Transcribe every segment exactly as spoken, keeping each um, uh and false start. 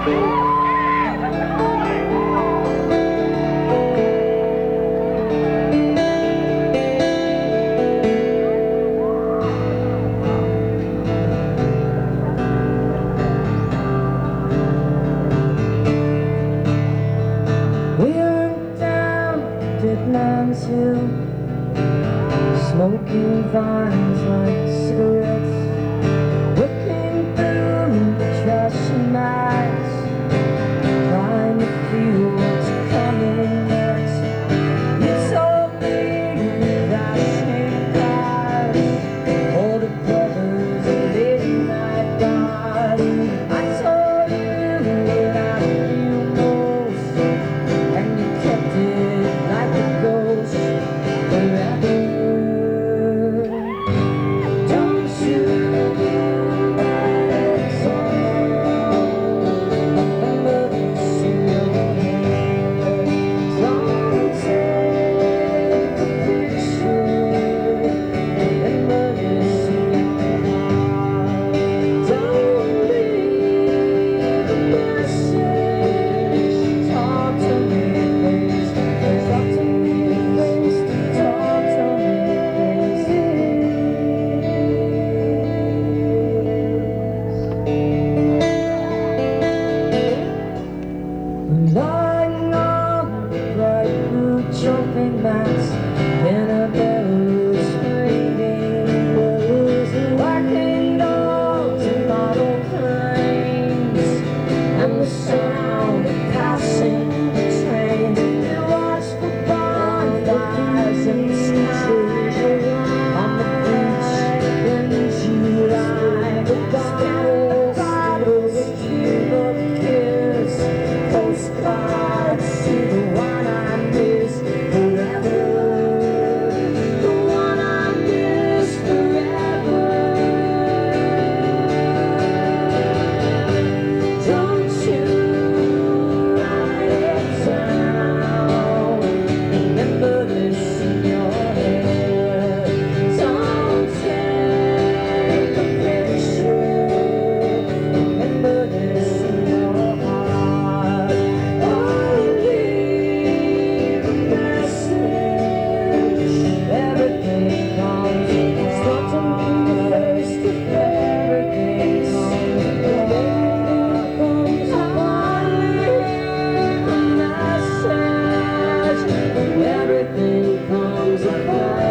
Hill, smoking vines like cigarettes, looking through the trash and nights, trying to feel what's coming next. You told me that she died, all the brothers of late night God. I told you what I feel most, and you kept it like a ghost forever. Lying on the bright blue jumping mats in a bellows ringing blues, whacking dogs and model planes, and the sound of passing trains. You watch for bonfires in the sky on the beach in July. The bottles, bottles, Cuba kiss, postcards to the one I miss forever, the one I miss forever. Don't you write it down, remember this in your head. Don't take a picture, remember this in your heart. Everything comes apart.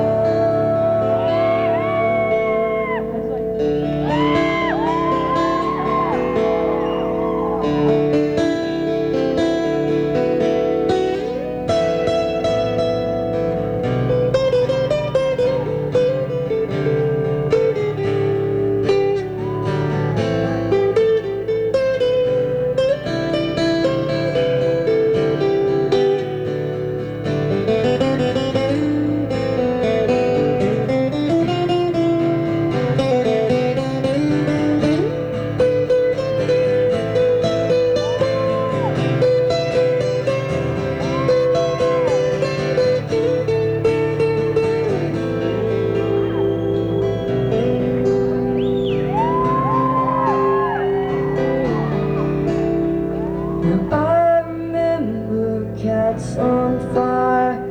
I remember cats on fire,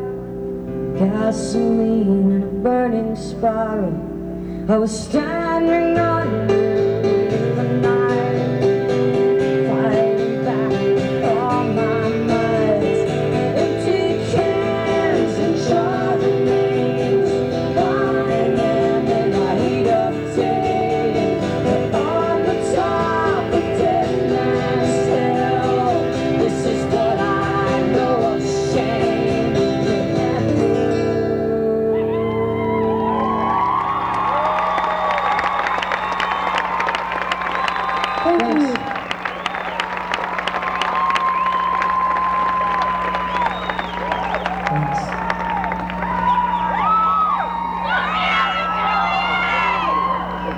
gasoline in a burning spiral. I was standing on